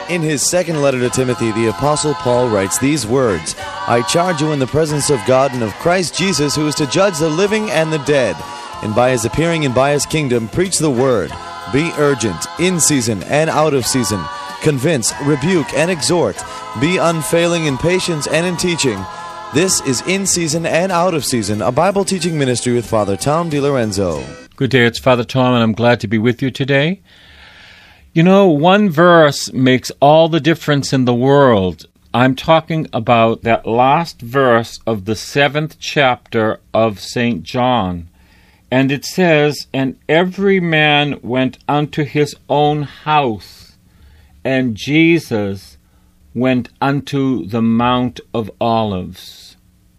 In his second letter to Timothy, the Apostle Paul writes these words, I charge you in the presence of God and of Christ Jesus, who is to judge the living and the dead, and by his appearing and by his kingdom, preach the word. Be urgent, in season and out of season. Convince, rebuke, and exhort. Be unfailing in patience and in teaching. This is In Season and Out of Season, a Bible teaching ministry with Father Tom DiLorenzo. Good day, it's Father Tom, and I'm glad to be with you today. You know, one verse makes all the difference in the world. I'm talking about that last verse of the 7th chapter of St. John. And it says, And every man went unto his own house, and Jesus went unto the Mount of Olives.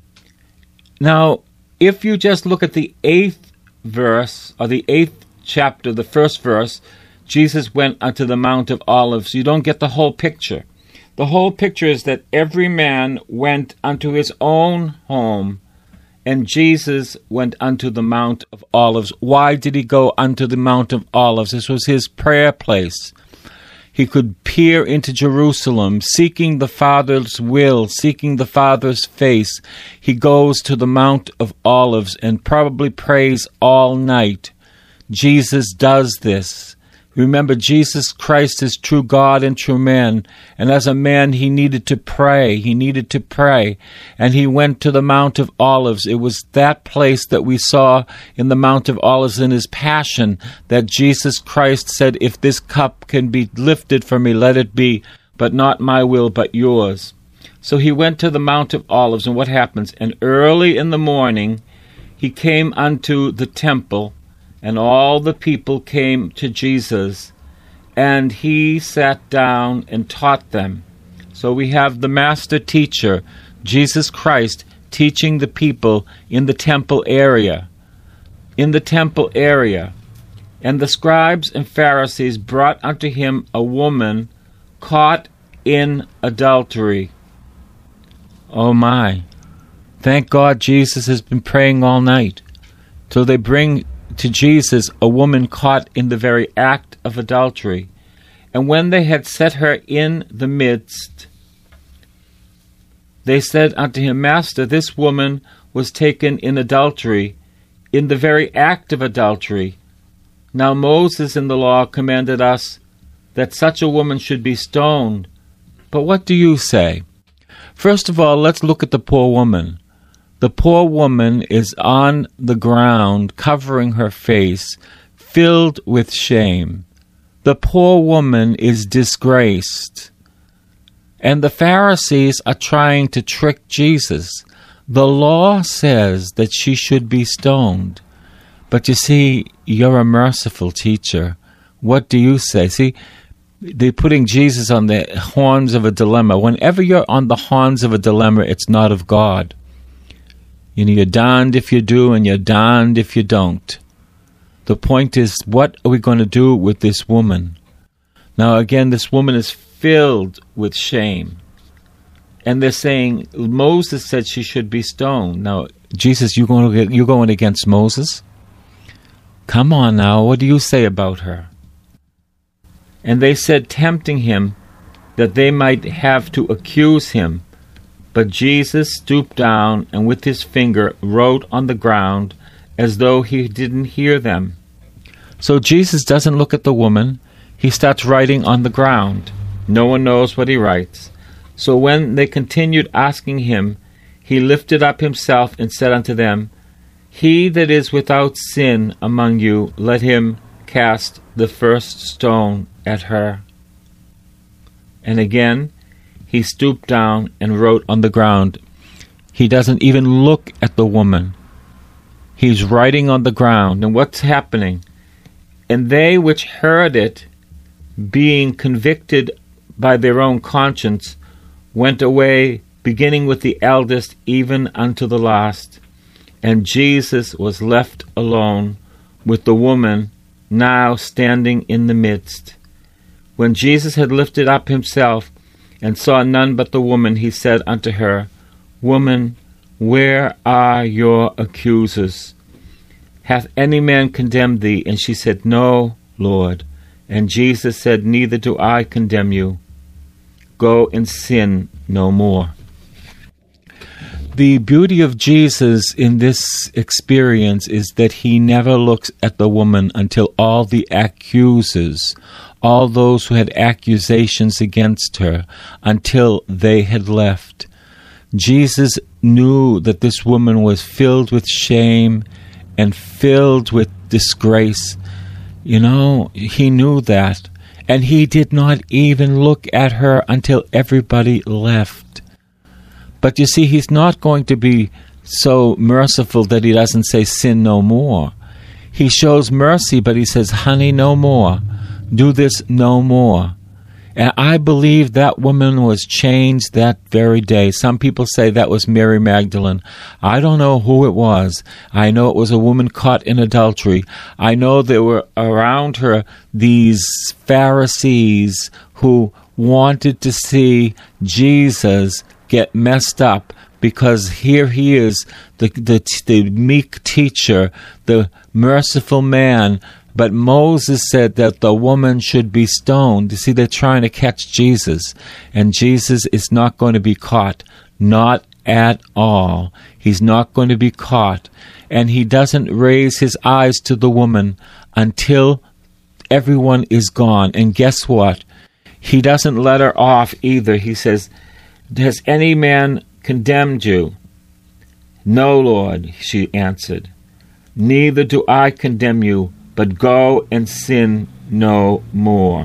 Now, if you just look at the 8th verse, or the 8th chapter, the first verse, Jesus went unto the Mount of Olives, you don't get the whole picture. The whole picture is that every man went unto his own home, and Jesus went unto the Mount of Olives. Why did he go unto the Mount of Olives? This was his prayer place. He could peer into Jerusalem, seeking the Father's will, seeking the Father's face. He goes to the Mount of Olives and probably prays all night. Jesus does this. Remember, Jesus Christ is true God and true man, and as a man he needed to pray. He needed to pray, and he went to the Mount of Olives. It was that place that we saw in the Mount of Olives in his passion that Jesus Christ said, if this cup can be lifted from me, let it be, but not my will, but yours. So he went to the Mount of Olives, and what happens? And early in the morning he came unto the temple, and all the people came to Jesus, and he sat down and taught them. So we have the master teacher, Jesus Christ, teaching the people in the temple area. In the temple area. And the scribes and Pharisees brought unto him a woman caught in adultery. Oh my. Thank God Jesus has been praying all night. So they bring to Jesus a woman caught in the very act of adultery. And when they had set her in the midst, they said unto him, Master, this woman was taken in adultery, in the very act of adultery. Now Moses in the law commanded us that such a woman should be stoned. But what do you say? First of all, let's look at the poor woman. The poor woman is on the ground, covering her face, filled with shame. The poor woman is disgraced. And the Pharisees are trying to trick Jesus. The law says that she should be stoned. But you see, you're a merciful teacher. What do you say? See, they're putting Jesus on the horns of a dilemma. Whenever you're on the horns of a dilemma, it's not of God. You know, you're darned if you do, and you're darned if you don't. The point is, what are we going to do with this woman? Now, again, this woman is filled with shame. And they're saying, Moses said she should be stoned. Now, Jesus, you going against Moses? Come on now, what do you say about her? And they said, tempting him, that they might have to accuse him. But Jesus stooped down and with his finger wrote on the ground as though he didn't hear them. So Jesus doesn't look at the woman. He starts writing on the ground. No one knows what he writes. So when they continued asking him, he lifted up himself and said unto them, He that is without sin among you, let him cast the first stone at her. And again, he stooped down and wrote on the ground. He doesn't even look at the woman. He's writing on the ground. And what's happening? And they which heard it, being convicted by their own conscience, went away, beginning with the eldest, even unto the last. And Jesus was left alone with the woman, now standing in the midst. When Jesus had lifted up himself, and saw none but the woman, he said unto her, Woman, where are your accusers? Hath any man condemned thee? And she said, No, Lord. And Jesus said, Neither do I condemn you. go and sin no more. The beauty of Jesus in this experience is that he never looks at the woman until all the accusers, all those who had accusations against her, until they had left. Jesus knew that this woman was filled with shame and filled with disgrace. He knew that. And he did not even look at her until everybody left. But you see, he's not going to be so merciful that he doesn't say sin no more. He shows mercy, but he says, honey, no more. Do this no more. And I believe that woman was changed that very day. Some people say that was Mary Magdalene. I don't know who it was. I know it was a woman caught in adultery. I know there were around her these Pharisees who wanted to see Jesus get messed up, because here he is, the meek teacher, the merciful man. But Moses said that the woman should be stoned. You see, they're trying to catch Jesus, and Jesus is not going to be caught. Not at all. He's not going to be caught. And he doesn't raise his eyes to the woman until everyone is gone. And guess what? He doesn't let her off either. He says, has any man condemned you? No, Lord, she answered. Neither do I condemn you, but go and sin no more.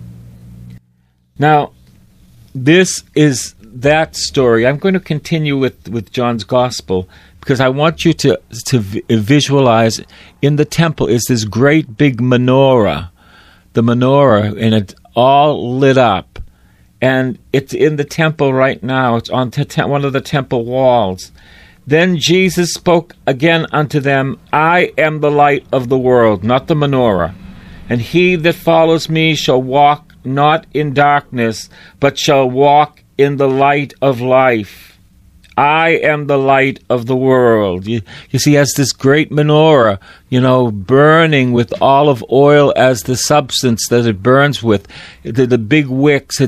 Now, this is that story. I'm going to continue with John's Gospel, because I want you to visualize in the temple is this great big menorah. The menorah, and it's all lit up. And it's in the temple right now. It's on one of the temple walls. Then Jesus spoke again unto them, I am the light of the world, not the menorah. And he that follows me shall walk not in darkness, but shall walk in the light of life. I am the light of the world. You see, he has this great menorah, burning with olive oil as the substance that it burns with. The big wicks.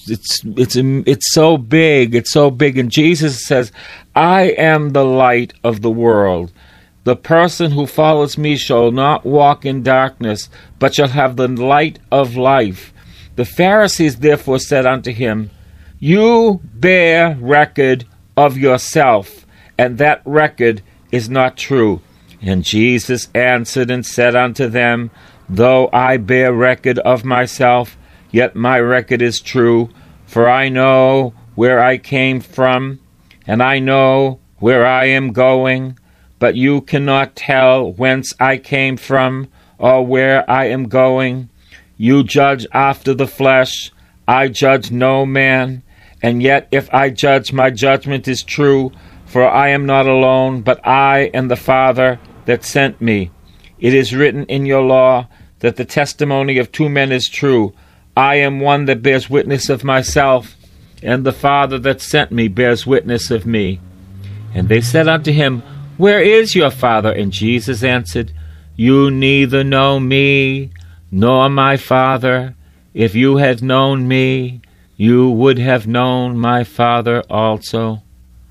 It's so big. It's so big. And Jesus says, I am the light of the world. The person who follows me shall not walk in darkness, but shall have the light of life. The Pharisees therefore said unto him, You bear record of yourself, and that record is not true. And Jesus answered and said unto them, Though I bear record of myself, yet my record is true, for I know where I came from, and I know where I am going, but you cannot tell whence I came from, or where I am going. You judge after the flesh, I judge no man. And yet if I judge, my judgment is true, for I am not alone, but I and the Father that sent me. It is written in your law that the testimony of two men is true. I am one that bears witness of myself, and the Father that sent me bears witness of me. And they said unto him, Where is your Father? And Jesus answered, You neither know me, nor my Father. If you had known me, you would have known my Father also.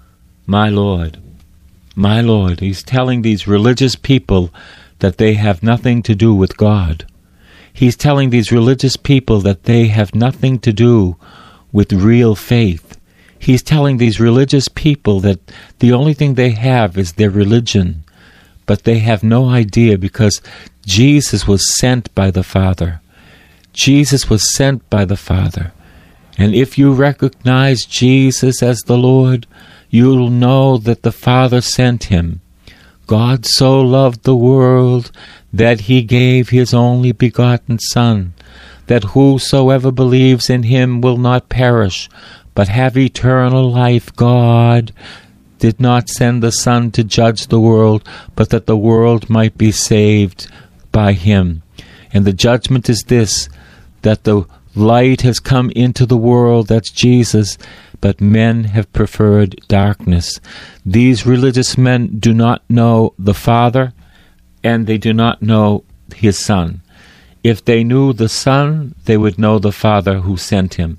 My Lord, he's telling these religious people that they have nothing to do with God. He's telling these religious people that they have nothing to do with real faith. He's telling these religious people that the only thing they have is their religion, but they have no idea, because Jesus was sent by the Father. Jesus was sent by the Father. And if you recognize Jesus as the Lord, you'll know that the Father sent him. God so loved the world that he gave his only begotten Son, that whosoever believes in him will not perish, but have eternal life. God did not send the Son to judge the world, but that the world might be saved by him. And the judgment is this, that the light has come into the world, that's Jesus, but men have preferred darkness. These religious men do not know the Father, and they do not know his Son. If they knew the Son, they would know the Father who sent him.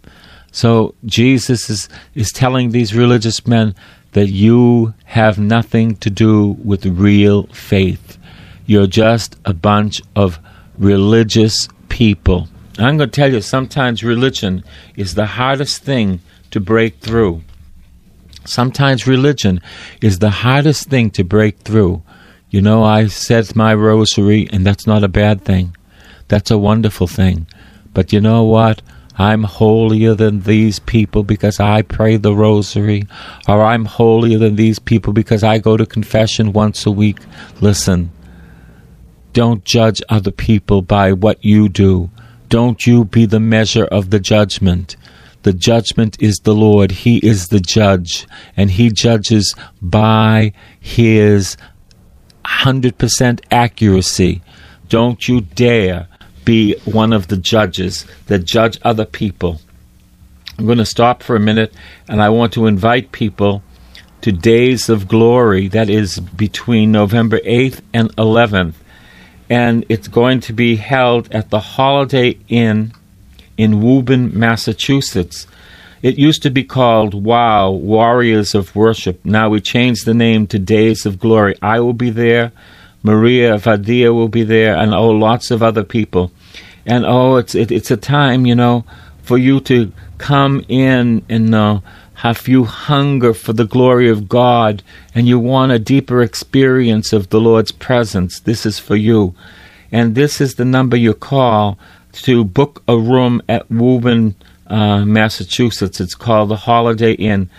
So Jesus is telling these religious men that you have nothing to do with real faith. You're just a bunch of religious people. I'm going to tell you, sometimes religion is the hardest thing to break through. Sometimes religion is the hardest thing to break through. You know, I said my rosary, and that's not a bad thing. That's a wonderful thing. But you know what? I'm holier than these people because I pray the rosary, or I'm holier than these people because I go to confession once a week. Listen, don't judge other people by what you do. Don't you be the measure of the judgment. The judgment is the Lord. He is the judge, and He judges by His 100% accuracy. Don't you dare be one of the judges that judge other people. I'm going to stop for a minute, and I want to invite people to Days of Glory. That is between November 8th and 11th. And it's going to be held at the Holiday Inn in Woburn, Massachusetts. It used to be called WOW, Warriors of Worship. Now we changed the name to Days of Glory. I will be there. Maria Vadia will be there, and lots of other people. And it's a time, for you to come in and have you hunger for the glory of God, and you want a deeper experience of the Lord's presence. This is for you. And this is the number you call to book a room at Woburn, Massachusetts. It's called the Holiday Inn,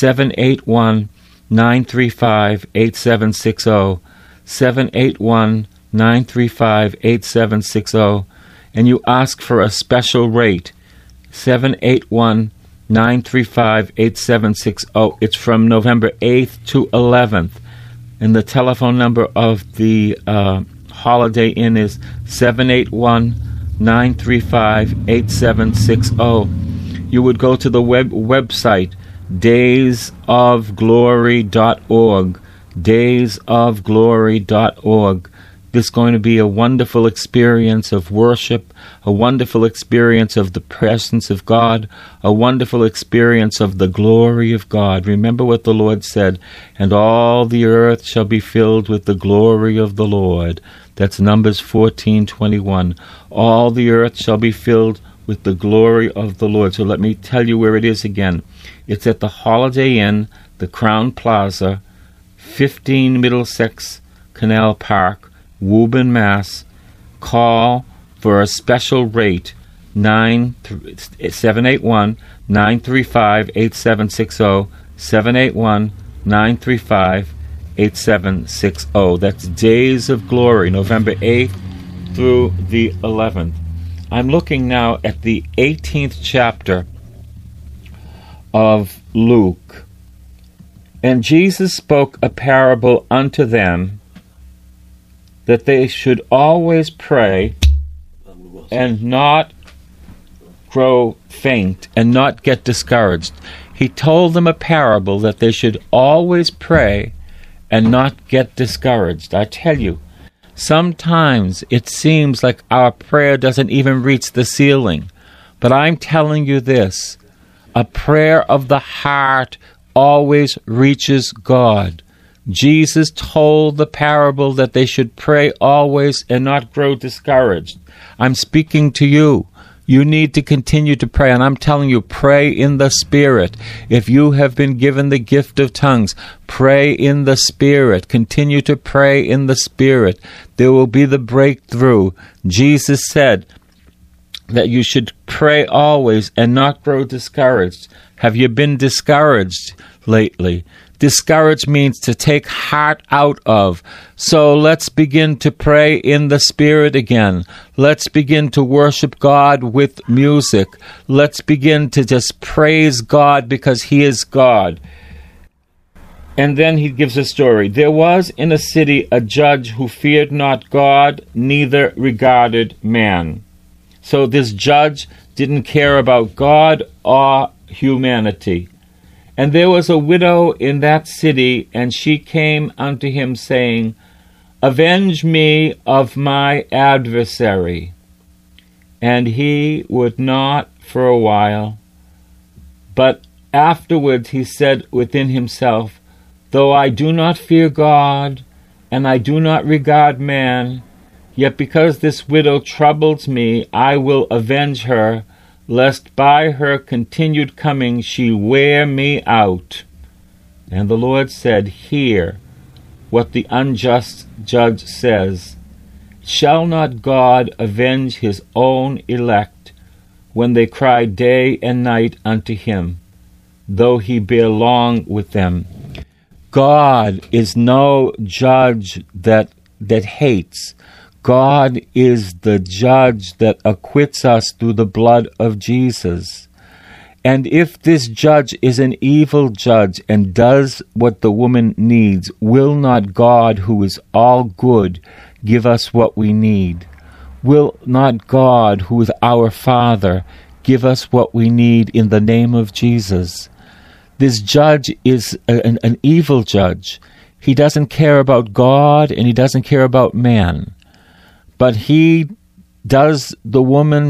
781-935-8760. 781-935-8760, and you ask for a special rate, 781-935-8760. It's from November 8th to 11th, and the telephone number of the Holiday Inn is 781-935-8760. You would go to the website, daysofglory.org, daysofglory.org. This is going to be a wonderful experience of worship, a wonderful experience of the presence of God, a wonderful experience of the glory of God. Remember what the Lord said, and all the earth shall be filled with the glory of the Lord. That's Numbers 14:21. All the earth shall be filled with the glory of the Lord. So let me tell you where it is again. It's at the Holiday Inn, the Crown Plaza, 15 Middlesex Canal Park, Woburn, Mass. Call for a special rate, 781-935-8760, 781-935-8760. That's Days of Glory, November 8th through the 11th. I'm looking now at the 18th chapter of Luke. And Jesus spoke a parable unto them, that they should always pray and not grow faint and not get discouraged. He told them a parable that they should always pray and not get discouraged. I tell you, sometimes it seems like our prayer doesn't even reach the ceiling. But I'm telling you this, a prayer of the heart always reaches God. Jesus told the parable that they should pray always and not grow discouraged. I'm speaking to you. You need to continue to pray, and I'm telling you, pray in the Spirit. If you have been given the gift of tongues, pray in the Spirit. Continue to pray in the Spirit. There will be the breakthrough. Jesus said that you should pray always and not grow discouraged. Have you been discouraged lately? Discouraged means to take heart out of. So let's begin to pray in the Spirit again. Let's begin to worship God with music. Let's begin to just praise God because He is God. And then he gives a story. There was in a city a judge who feared not God, neither regarded man. So this judge didn't care about God or humanity. And there was a widow in that city, and she came unto him, saying, Avenge me of my adversary. And he would not for a while. But afterwards he said within himself, Though I do not fear God, and I do not regard man, yet because this widow troubles me, I will avenge her, lest by her continued coming she wear me out. And the Lord said, Hear what the unjust judge says. Shall not God avenge his own elect, when they cry day and night unto him, though he bear long with them? God is no judge that hates. God is the judge that acquits us through the blood of Jesus. And if this judge is an evil judge and does what the woman needs, will not God, who is all good, give us what we need? Will not God, who is our Father, give us what we need in the name of Jesus? This judge is an evil judge. He doesn't care about God and he doesn't care about man. But he answers the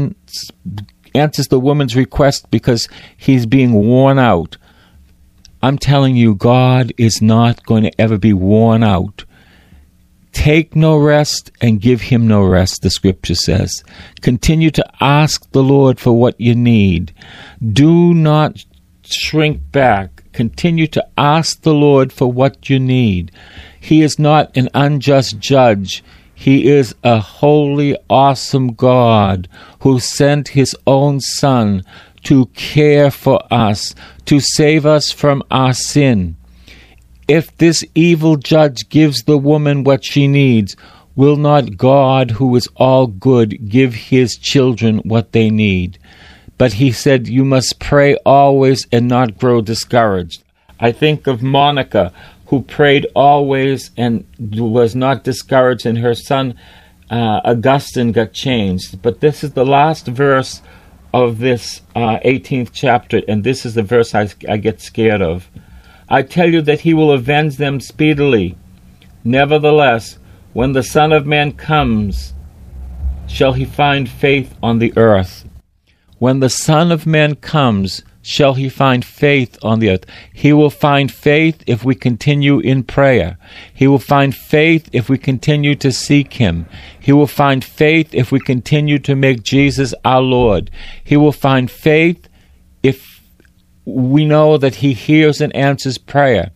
woman's request because he's being worn out. I'm telling you, God is not going to ever be worn out. Take no rest and give him no rest, the scripture says. Continue to ask the Lord for what you need. Do not shrink back. Continue to ask the Lord for what you need. He is not an unjust judge. He is a holy, awesome God who sent his own Son to care for us, to save us from our sin. If this evil judge gives the woman what she needs, will not God, who is all good, give his children what they need? But he said, you must pray always and not grow discouraged. I think of Monica, who prayed always and was not discouraged, and her son Augustine got changed. But this is the last verse of this 18th chapter, and this is the verse I get scared of. I tell you that he will avenge them speedily. Nevertheless, when the Son of Man comes, shall he find faith on the earth? When the Son of Man comes, shall he find faith on the earth? He will find faith if we continue in prayer. He will find faith if we continue to seek him. He will find faith if we continue to make Jesus our Lord. He will find faith if we know that he hears and answers prayer.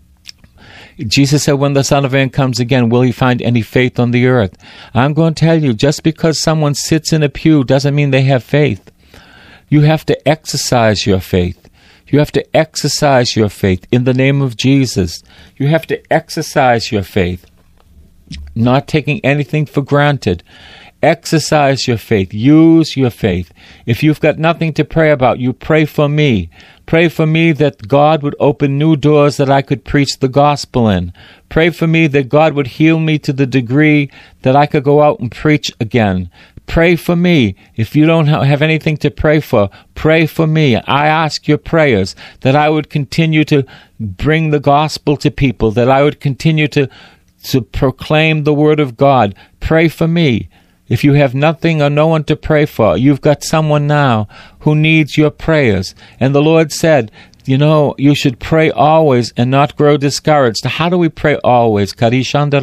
Jesus said, when the Son of Man comes again, will he find any faith on the earth? I'm going to tell you, just because someone sits in a pew doesn't mean they have faith. You have to exercise your faith. You have to exercise your faith in the name of Jesus. You have to exercise your faith, not taking anything for granted. Exercise your faith. Use your faith. If you've got nothing to pray about, you pray for me. Pray for me that God would open new doors that I could preach the gospel in. Pray for me that God would heal me to the degree that I could go out and preach again. Pray for me. If you don't have anything to pray for me. I ask your prayers that I would continue to bring the gospel to people, that I would continue to proclaim the word of God. Pray for me. If you have nothing or no one to pray for, you've got someone now who needs your prayers. And the Lord said, you should pray always and not grow discouraged. How do we pray always? Hear the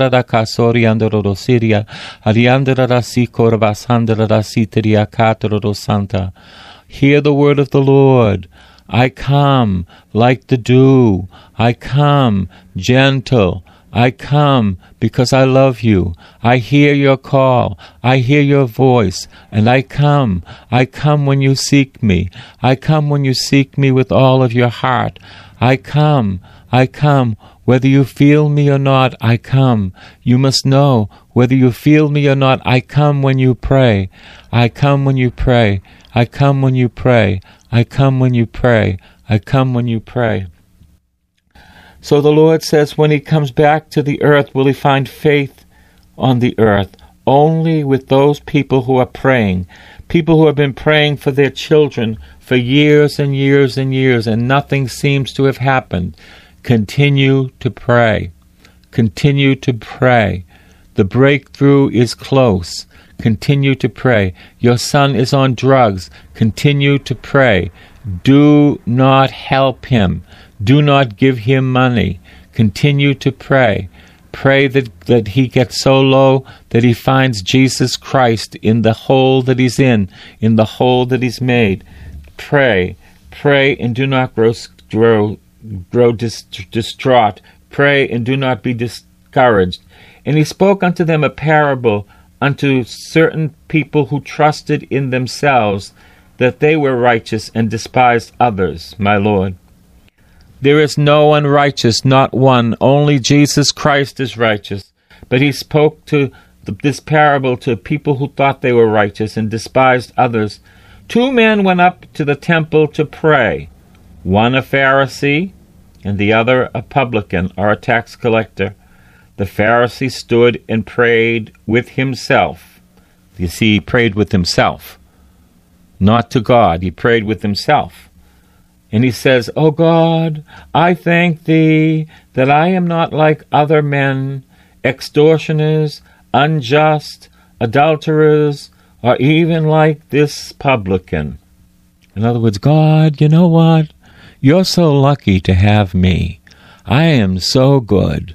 word of the Lord. I come like the dew. I come gentle. I come because I love you. I hear your call. I hear your voice. And I come. I come when you seek me. I come when you seek me with all of your heart. I come. I come. Whether you feel me or not, I come. You must know, whether you feel me or not, I come when you pray. I come when you pray. I come when you pray. I come when you pray. I come when you pray. So the Lord says when he comes back to the earth, will he find faith on the earth? Only with those people who are praying. People who have been praying for their children for years and years and years, and nothing seems to have happened. Continue to pray. Continue to pray. The breakthrough is close. Continue to pray. Your son is on drugs. Continue to pray. Do not help him. Do not give him money. Continue to pray. Pray that he gets so low that he finds Jesus Christ in the hole that he's in the hole that he's made. Pray. Pray and do not grow distraught. Pray and do not be discouraged. And he spoke unto them a parable unto certain people who trusted in themselves that they were righteous and despised others, my Lord. There is no one righteous, not one. Only Jesus Christ is righteous. But he spoke to this parable to people who thought they were righteous and despised others. 2 men went up to the temple to pray, one a Pharisee and the other a publican or a tax collector. The Pharisee stood and prayed with himself. You see, he prayed with himself, not to God. He prayed with himself. And he says, O God, I thank thee that I am not like other men, extortioners, unjust, adulterers, or even like this publican. In other words, God, you know what? You're so lucky to have me. I am so good.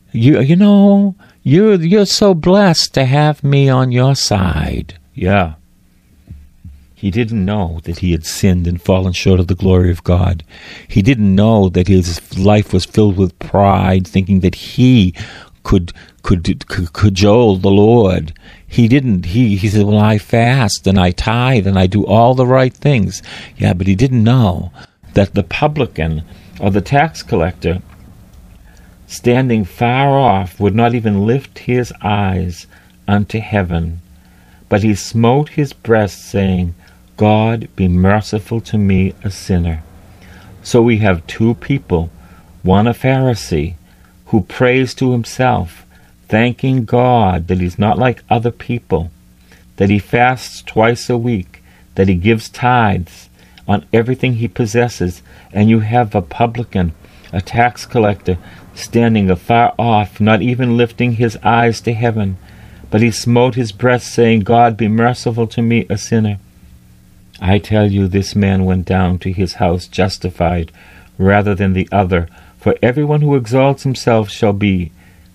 You're so blessed to have me on your side. Yeah. He didn't know that he had sinned and fallen short of the glory of God. He didn't know that his life was filled with pride, thinking that he could cajole the Lord. He didn't. He said, well, I fast and I tithe and I do all the right things. Yeah, but he didn't know that the publican or the tax collector, standing far off, would not even lift his eyes unto heaven. But he smote his breast, saying, God, be merciful to me, a sinner. So we have 2 people, one a Pharisee, who prays to himself, thanking God that he's not like other people, that he fasts twice a week, that he gives tithes on everything he possesses. And you have a publican, a tax collector, standing afar off, not even lifting his eyes to heaven. But he smote his breast, saying, God, be merciful to me, a sinner. I tell you, this man went down to his house justified rather than the other. For everyone who exalts himself shall be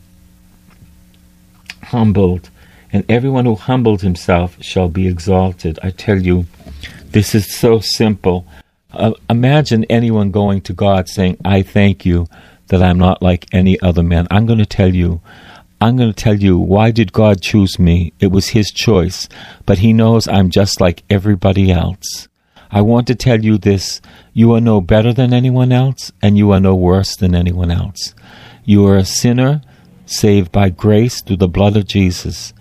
humbled, and everyone who humbled himself shall be exalted. I tell you, this is so simple. Imagine anyone going to God saying, I thank you that I'm not like any other man. I'm going to tell you, why did God choose me? It was his choice, but he knows I'm just like everybody else. I want to tell you this: you are no better than anyone else, and you are no worse than anyone else. You are a sinner saved by grace through the blood of Jesus.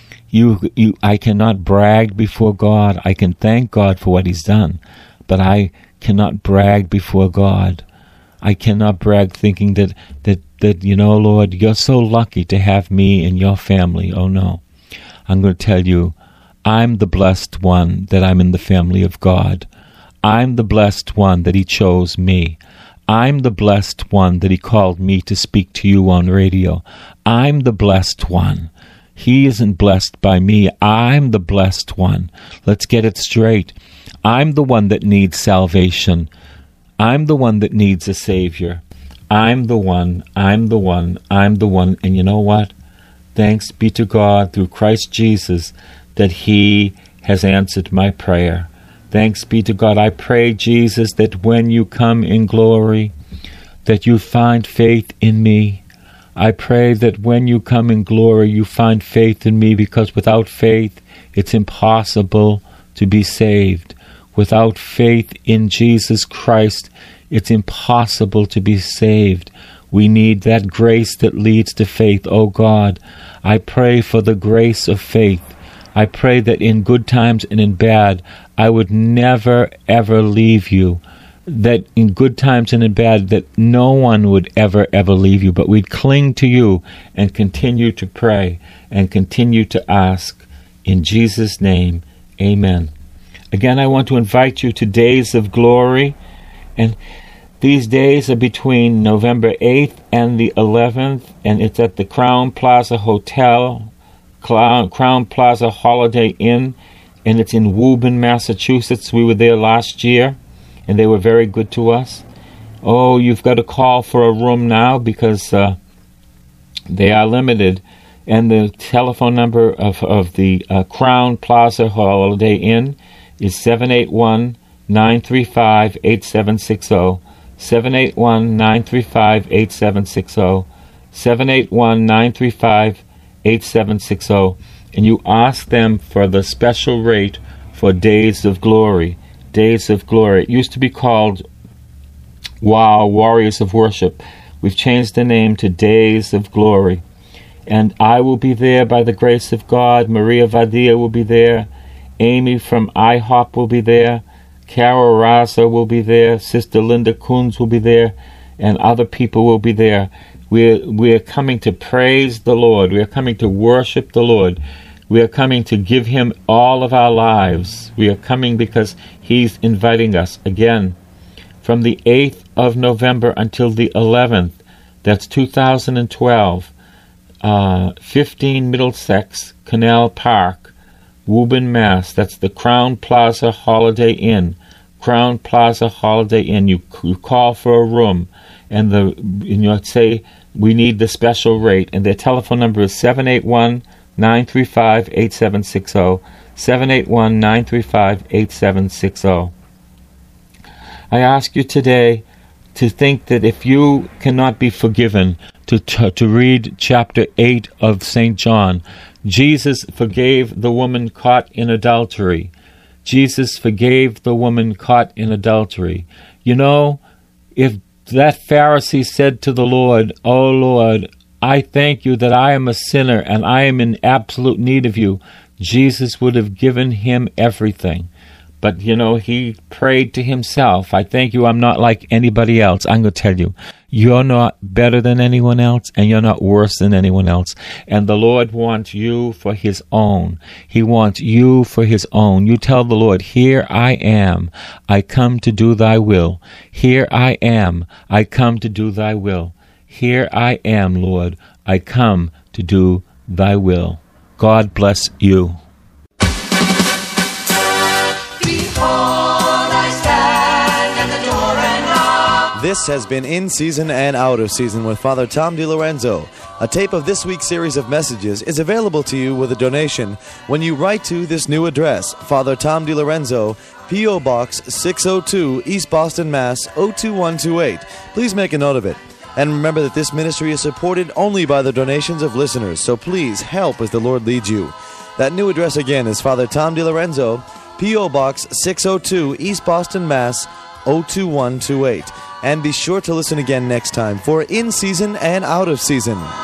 I cannot brag before God. I can thank God for what he's done, but I cannot brag before God. I cannot brag thinking that, Lord, you're so lucky to have me in your family. Oh, no. I'm going to tell you, I'm the blessed one that I'm in the family of God. I'm the blessed one that he chose me. I'm the blessed one that he called me to speak to you on radio. I'm the blessed one. He isn't blessed by me. I'm the blessed one. Let's get it straight. I'm the one that needs salvation. I'm the one that needs a Savior. I'm the one. And you know what? Thanks be to God through Christ Jesus that he has answered my prayer. Thanks be to God. I pray, Jesus, that when you come in glory, that you find faith in me. I pray that when you come in glory, you find faith in me, because without faith, it's impossible to be saved. Without faith in Jesus Christ, it's impossible to be saved. We need that grace that leads to faith. Oh God, I pray for the grace of faith. I pray that in good times and in bad, I would never, ever leave you. That in good times and in bad, that no one would ever, ever leave you, but we'd cling to you and continue to pray and continue to ask. In Jesus' name, amen. Again, I want to invite you to Days of Glory, and these days are between November 8th and the 11th, and it's at the Crown Plaza Hotel, Crown Plaza Holiday Inn, and it's in Woburn, Massachusetts. We were there last year, and they were very good to us. Oh, you've got to call for a room now because they are limited. And the telephone number of the Crown Plaza Holiday Inn is 781-935-8760. 781-935-8760. 781-935-8760. And you ask them for the special rate for Days of Glory. Days of Glory. It used to be called WOW, Warriors of Worship. We've changed the name to Days of Glory. And I will be there by the grace of God. Maria Vadia will be there. Amy from IHOP will be there. Carol Raza will be there. Sister Linda Coons will be there. And other people will be there. We are coming to praise the Lord. We are coming to worship the Lord. We are coming to give Him all of our lives. We are coming because He's inviting us. Again, from the 8th of November until the 11th, that's 2012, 15 Middlesex Canal Park, Woburn, Mass. That's the Crown Plaza Holiday Inn. Crown Plaza Holiday Inn. You call for a room, and you say we need the special rate. And their telephone number is 781-935-8760. 781-935-8760. I ask you today to think that if you cannot be forgiven, to read chapter 8 of St. John. Jesus forgave the woman caught in adultery. Jesus forgave the woman caught in adultery. You know, if that Pharisee said to the Lord, "Oh Lord, I thank you that I am a sinner and I am in absolute need of you," Jesus would have given him everything. But, you know, he prayed to himself. I thank you I'm not like anybody else. I'm going to tell you, you're not better than anyone else, and you're not worse than anyone else. And the Lord wants you for His own. He wants you for His own. You tell the Lord, "Here I am. I come to do thy will. Here I am. I come to do thy will. Here I am, Lord. I come to do thy will." God bless you. This has been In Season and Out of Season with Father Tom DiLorenzo. A tape of this week's series of messages is available to you with a donation when you write to this new address, Father Tom DiLorenzo, P.O. Box 602, East Boston, Mass. 02128. Please make a note of it. And remember that this ministry is supported only by the donations of listeners, so please help as the Lord leads you. That new address again is Father Tom DiLorenzo, P.O. Box 602, East Boston, Mass. 02128. And be sure to listen again next time for In Season and Out of Season.